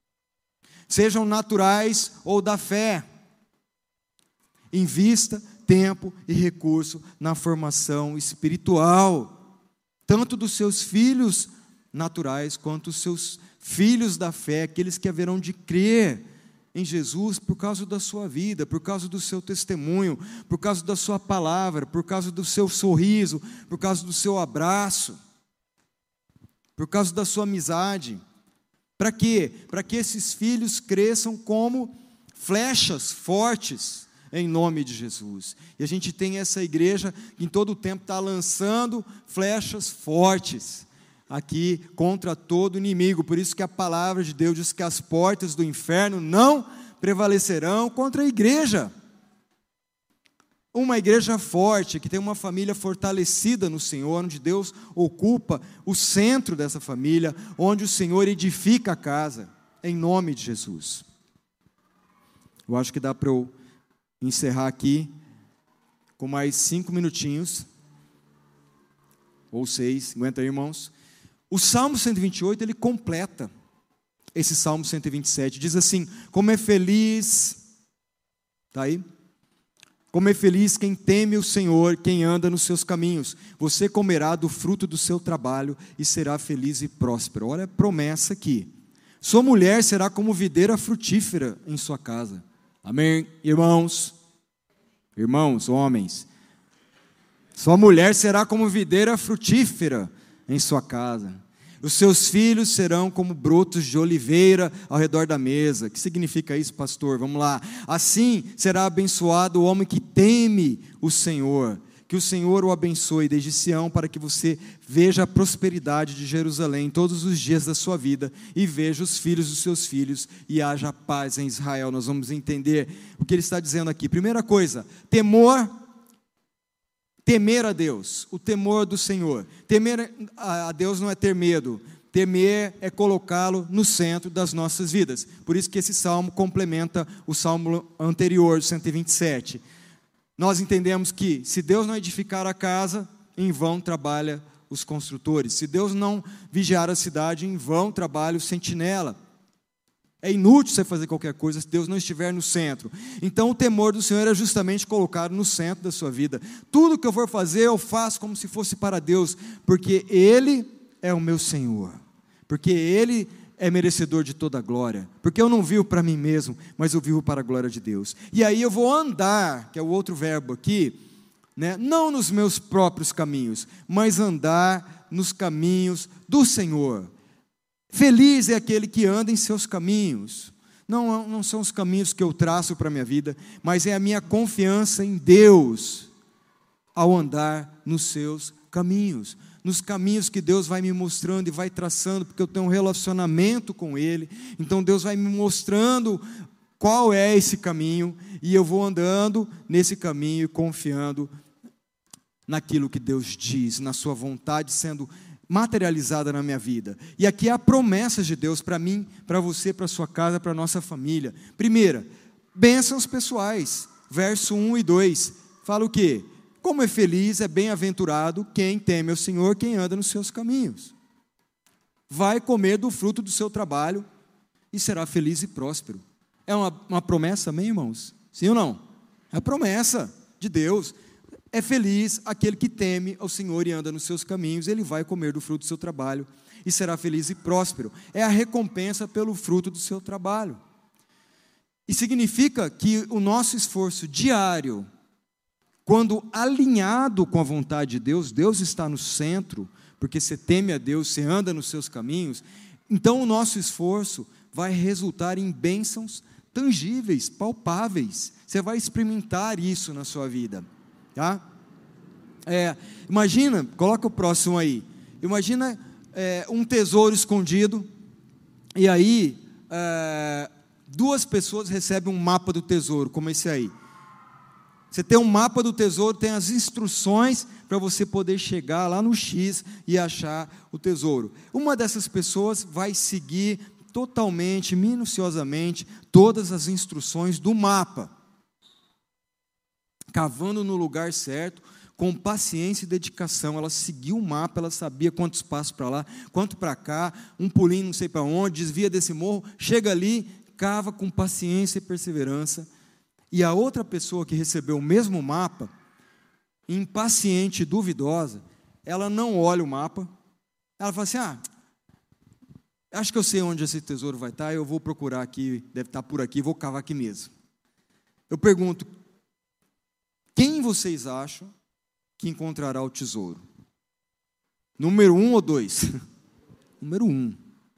S1: sejam naturais ou da fé. Invista tempo e recurso na formação espiritual, tanto dos seus filhos naturais, quanto dos seus filhos da fé, aqueles que haverão de crer em Jesus por causa da sua vida, por causa do seu testemunho, por causa da sua palavra, por causa do seu sorriso, por causa do seu abraço, por causa da sua amizade. Para quê? Para que esses filhos cresçam como flechas fortes, em nome de Jesus. E a gente tem essa igreja que em todo o tempo está lançando flechas fortes aqui contra todo inimigo. Por isso que a palavra de Deus diz que as portas do inferno não prevalecerão contra a igreja. Uma igreja forte, que tem uma família fortalecida no Senhor, onde Deus ocupa o centro dessa família, onde o Senhor edifica a casa, em nome de Jesus. Eu acho que dá para eu encerrar aqui com mais cinco minutinhos, ou seis, aguenta aí, irmãos. O Salmo cento e vinte e oito, ele completa esse Salmo cento e vinte e sete, diz assim: como é feliz, está aí? Como é feliz quem teme o Senhor, quem anda nos seus caminhos. Você comerá do fruto do seu trabalho e será feliz e próspero. Olha a promessa aqui. Sua mulher será como videira frutífera em sua casa. Amém, irmãos? Irmãos, homens. Sua mulher será como videira frutífera em sua casa. Os seus filhos serão como brotos de oliveira ao redor da mesa. O que significa isso, pastor? Vamos lá. Assim será abençoado o homem que teme o Senhor. Que o Senhor o abençoe desde Sião, para que você veja a prosperidade de Jerusalém todos os dias da sua vida, e veja os filhos dos seus filhos, e haja paz em Israel. Nós vamos entender o que ele está dizendo aqui. Primeira coisa, temor, temer a Deus, o temor do Senhor. Temer a Deus não é ter medo, temer é colocá-lo no centro das nossas vidas. Por isso que esse salmo complementa o salmo anterior, cento e vinte e sete. Nós entendemos que se Deus não edificar a casa, em vão trabalha os construtores. Se Deus não vigiar a cidade, em vão trabalha o sentinela. É inútil você fazer qualquer coisa se Deus não estiver no centro. Então o temor do Senhor é justamente colocado no centro da sua vida. Tudo que eu for fazer, eu faço como se fosse para Deus, porque Ele é o meu Senhor. Porque Ele é merecedor de toda a glória, porque eu não vivo para mim mesmo, mas eu vivo para a glória de Deus. E aí eu vou andar, que é o outro verbo aqui, né? Não nos meus próprios caminhos, mas andar nos caminhos do Senhor. Feliz é aquele que anda em seus caminhos. Não, não são os caminhos que eu traço para a minha vida, mas é a minha confiança em Deus, ao andar nos seus caminhos. Nos caminhos que Deus vai me mostrando e vai traçando, porque eu tenho um relacionamento com Ele, então Deus vai me mostrando qual é esse caminho, e eu vou andando nesse caminho e confiando naquilo que Deus diz, na sua vontade sendo materializada na minha vida. E aqui há promessas de Deus para mim, para você, para a sua casa, para a nossa família. Primeira, bênçãos pessoais, verso um e dois, fala o quê? Como é feliz, é bem-aventurado quem teme ao Senhor, quem anda nos seus caminhos. Vai comer do fruto do seu trabalho e será feliz e próspero. É uma, uma promessa, amém, irmãos? Sim ou não? É a promessa de Deus. É feliz aquele que teme ao Senhor e anda nos seus caminhos, ele vai comer do fruto do seu trabalho e será feliz e próspero. É a recompensa pelo fruto do seu trabalho. E significa que o nosso esforço diário, quando alinhado com a vontade de Deus, Deus está no centro, porque você teme a Deus, você anda nos seus caminhos, então o nosso esforço vai resultar em bênçãos tangíveis, palpáveis. Você vai experimentar isso na sua vida, tá? É, imagina, coloca o próximo aí, imagina é, um tesouro escondido, e aí é, duas pessoas recebem um mapa do tesouro, como esse aí. Você tem um mapa do tesouro, tem as instruções para você poder chegar lá no X e achar o tesouro. Uma dessas pessoas vai seguir totalmente, minuciosamente, todas as instruções do mapa, cavando no lugar certo, com paciência e dedicação. Ela seguiu o mapa, ela sabia quantos passos para lá, quanto para cá, um pulinho não sei para onde, desvia desse morro, chega ali, cava com paciência e perseverança. E a outra pessoa que recebeu o mesmo mapa, impaciente e duvidosa, ela não olha o mapa, ela fala assim, ah, acho que eu sei onde esse tesouro vai estar, eu vou procurar aqui, deve estar por aqui, vou cavar aqui mesmo. Eu pergunto, quem vocês acham que encontrará o tesouro? Número um ou dois? Número um.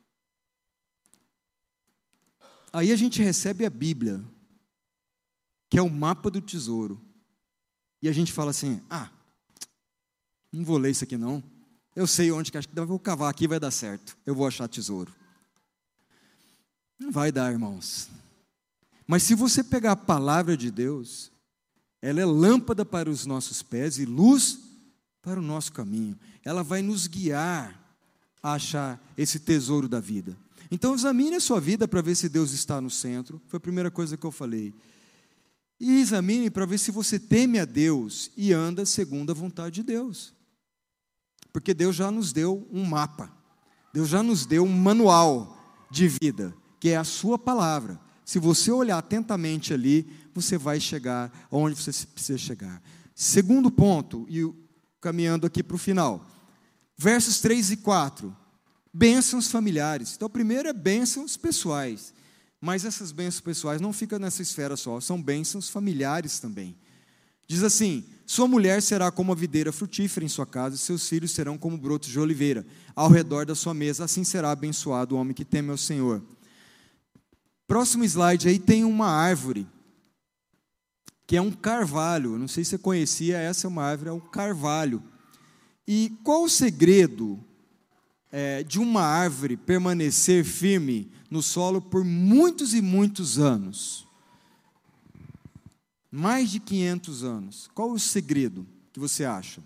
S1: Aí a gente recebe a Bíblia, que é o mapa do tesouro. E a gente fala assim, ah, não vou ler isso aqui não. Eu sei onde que acho que eu vou cavar aqui, vai dar certo. Eu vou achar tesouro. Não vai dar, irmãos. Mas se você pegar a palavra de Deus, ela é lâmpada para os nossos pés e luz para o nosso caminho. Ela vai nos guiar a achar esse tesouro da vida. Então examine a sua vida para ver se Deus está no centro. Foi a primeira coisa que eu falei. E examine para ver se você teme a Deus e anda segundo a vontade de Deus. Porque Deus já nos deu um mapa. Deus já nos deu um manual de vida, que é a sua palavra. Se você olhar atentamente ali, você vai chegar onde você precisa chegar. Segundo ponto, e caminhando aqui para o final. Versos três e quatro. Bênçãos familiares. Então, o primeiro é bênçãos pessoais. Mas essas bênçãos pessoais não ficam nessa esfera só, são bênçãos familiares também. Diz assim: sua mulher será como a videira frutífera em sua casa, e seus filhos serão como brotos de oliveira ao redor da sua mesa. Assim será abençoado o homem que teme ao Senhor. Próximo slide aí tem uma árvore, que é um carvalho. Não sei se você conhecia, essa é uma árvore, é um carvalho. E qual o segredo é, de uma árvore permanecer firme no solo por muitos e muitos anos? Mais de quinhentos anos. Qual o segredo que você acha?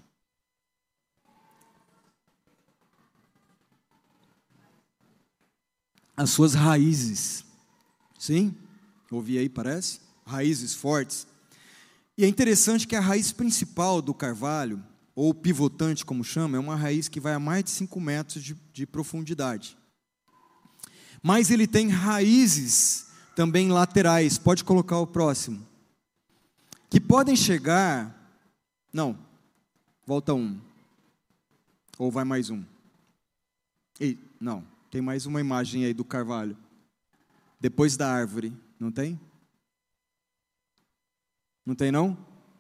S1: As suas raízes. Sim? Ouvi aí, parece? Raízes fortes. E é interessante que a raiz principal do carvalho, ou pivotante, como chama, é uma raiz que vai a mais de cinco metros de, de profundidade. Mas ele tem raízes também laterais. Pode colocar o próximo. Que podem chegar... Não, volta um. Ou vai mais um. Ei, não, tem mais uma imagem aí do carvalho. Depois da árvore, não tem? Não tem não?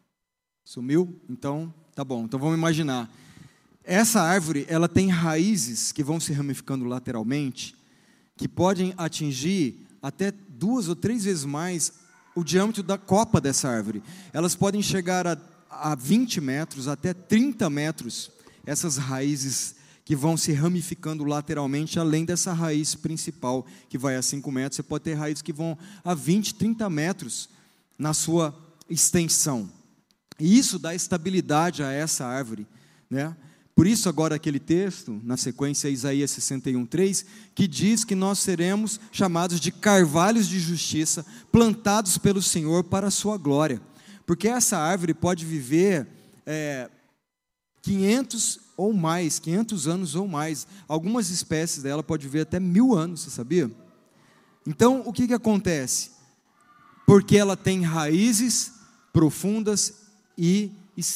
S1: Sumiu? Então, tá bom. Então vamos imaginar. Essa árvore, ela tem raízes que vão se ramificando lateralmente, que podem atingir até duas ou três vezes mais o diâmetro da copa dessa árvore. Elas podem chegar a, a vinte metros, até trinta metros, essas raízes que vão se ramificando lateralmente, além dessa raiz principal, que vai a cinco metros. Você pode ter raízes que vão a vinte, trinta metros na sua extensão. E isso dá estabilidade a essa árvore, né? Por isso agora aquele texto, na sequência, Isaías sessenta e um, três, que diz que nós seremos chamados de carvalhos de justiça, plantados pelo Senhor para a sua glória. Porque essa árvore pode viver é, quinhentos ou mais, quinhentos anos ou mais. Algumas espécies dela podem viver até mil anos, você sabia? Então, o que, que acontece? Porque ela tem raízes profundas e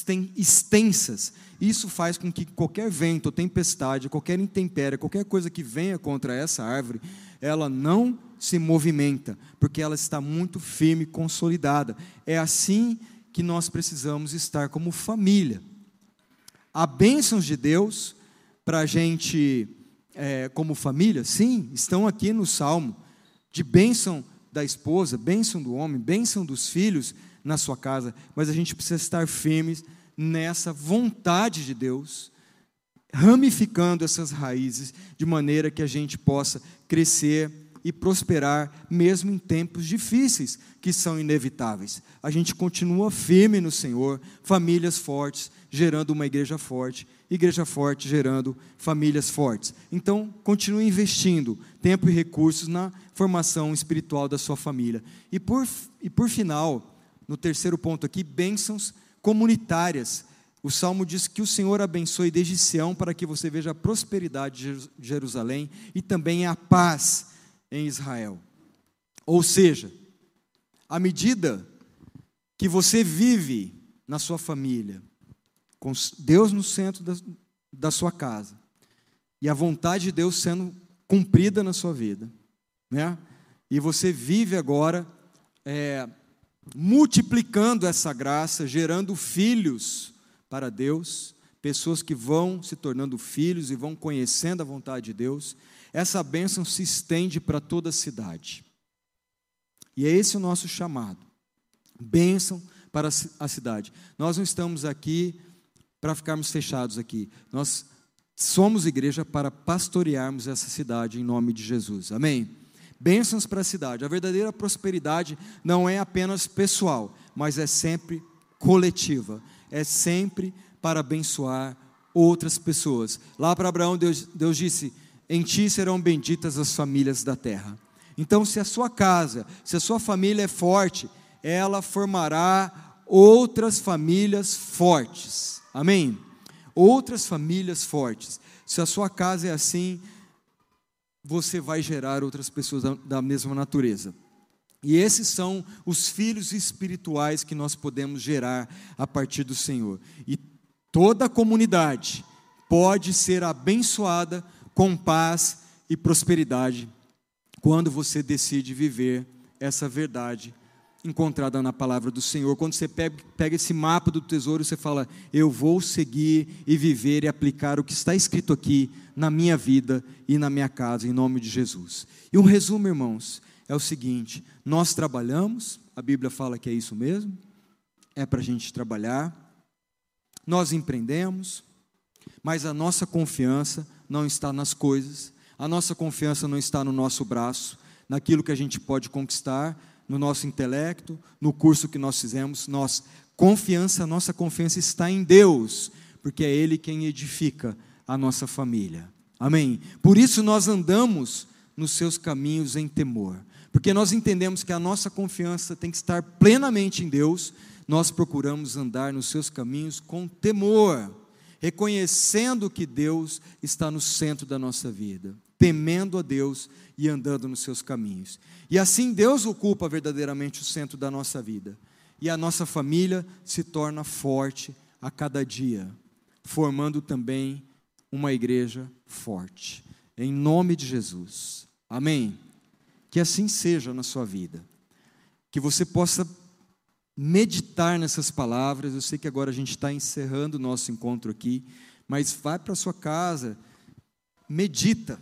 S1: extensas. Isso faz com que qualquer vento ou tempestade, qualquer intempérie, qualquer coisa que venha contra essa árvore, ela não se movimenta, porque ela está muito firme e consolidada. É assim que nós precisamos estar como família. Há bênçãos de Deus para a gente, é, como família, sim, estão aqui no Salmo, de bênção da esposa, bênção do homem, bênção dos filhos na sua casa, mas a gente precisa estar firmes nessa vontade de Deus, ramificando essas raízes, de maneira que a gente possa crescer e prosperar, mesmo em tempos difíceis, que são inevitáveis. A gente continua firme no Senhor, famílias fortes, gerando uma igreja forte, igreja forte gerando famílias fortes. Então, continue investindo tempo e recursos na formação espiritual da sua família. E por, e por final, no terceiro ponto aqui, bênçãos comunitárias. O Salmo diz que o Senhor abençoe desde Sião para que você veja a prosperidade de Jerusalém e também a paz em Israel. Ou seja, à medida que você vive na sua família, com Deus no centro da, da sua casa, e a vontade de Deus sendo cumprida na sua vida, né? E você vive agora é, multiplicando essa graça, gerando filhos para Deus, pessoas que vão se tornando filhos e vão conhecendo a vontade de Deus. Essa bênção se estende para toda a cidade. E é esse o nosso chamado, bênção para a cidade. Nós não estamos aqui para ficarmos fechados aqui, nós somos igreja para pastorearmos essa cidade em nome de Jesus, amém? Bênçãos para a cidade. A verdadeira prosperidade não é apenas pessoal, mas é sempre coletiva, é sempre para abençoar outras pessoas. Lá para Abraão, Deus, Deus disse: em ti serão benditas as famílias da terra. Então, se a sua casa, se a sua família é forte, ela formará outras famílias fortes, amém? Outras famílias fortes. Se a sua casa é assim, você vai gerar outras pessoas da, da mesma natureza. E esses são os filhos espirituais que nós podemos gerar a partir do Senhor. E toda a comunidade pode ser abençoada com paz e prosperidade quando você decide viver essa verdade encontrada na palavra do Senhor. Quando você pega, pega esse mapa do tesouro, você fala, eu vou seguir e viver e aplicar o que está escrito aqui na minha vida e na minha casa, em nome de Jesus. E um resumo, irmãos, é o seguinte: nós trabalhamos, a Bíblia fala que é isso mesmo, é para a gente trabalhar, nós empreendemos, mas a nossa confiança não está nas coisas, a nossa confiança não está no nosso braço, naquilo que a gente pode conquistar, no nosso intelecto, no curso que nós fizemos. Nós, confiança, a nossa confiança está em Deus, porque é Ele quem edifica a nossa família. Amém? Por isso nós andamos nos seus caminhos em temor, porque nós entendemos que a nossa confiança tem que estar plenamente em Deus. Nós procuramos andar nos seus caminhos com temor, reconhecendo que Deus está no centro da nossa vida, temendo a Deus e andando nos seus caminhos. E assim Deus ocupa verdadeiramente o centro da nossa vida. E a nossa família se torna forte a cada dia, formando também uma igreja forte. Em nome de Jesus. Amém? Que assim seja na sua vida. Que você possa meditar nessas palavras. Eu sei que agora a gente está encerrando o nosso encontro aqui, mas vai para a sua casa, medita,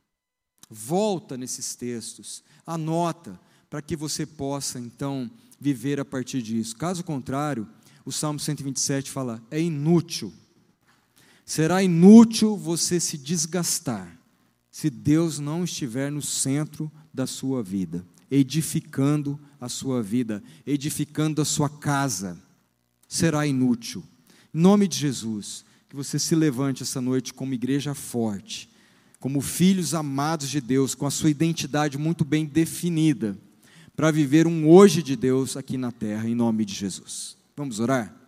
S1: volta nesses textos, anota, para que você possa então viver a partir disso. Caso contrário, o Salmo cento e vinte e sete fala, é inútil, será inútil você se desgastar, se Deus não estiver no centro da sua vida, edificando a sua vida, edificando a sua casa, será inútil. Em nome de Jesus, que você se levante essa noite como igreja forte, como filhos amados de Deus, com a sua identidade muito bem definida, para viver um hoje de Deus aqui na terra, em nome de Jesus. Vamos orar?